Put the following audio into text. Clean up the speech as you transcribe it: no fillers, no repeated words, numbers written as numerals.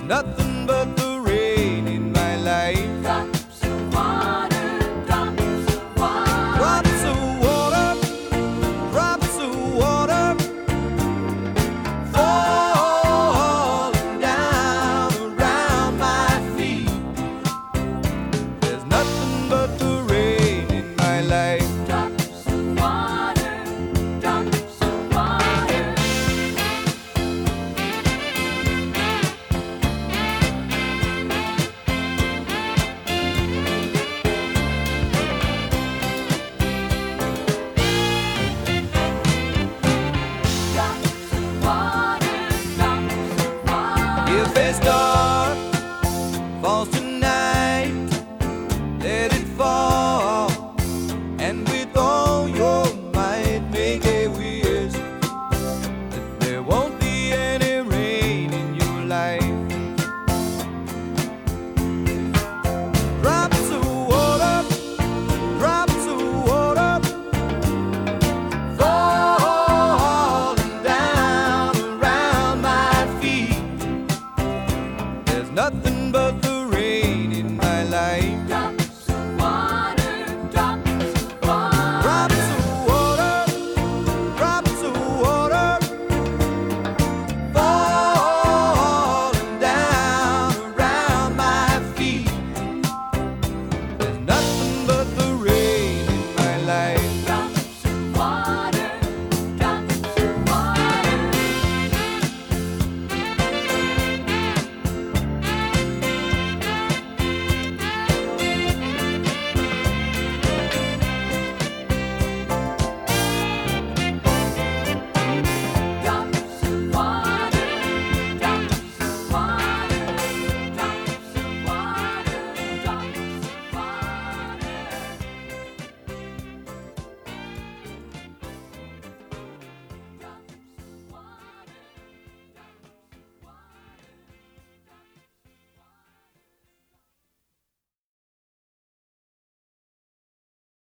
nothing but the rain in my life. Drops of water, drops of water. Drops of water, drops of water, falling down around my feet. There's nothing but the rain in my life. Drops of water, drops of water. Drops of water, drops of water. If a star falls tonight, let it fall, and with all your might make a wish that there won't be any rain in your life. Drops of water, drops of water, falling down around my feet. There's nothing but the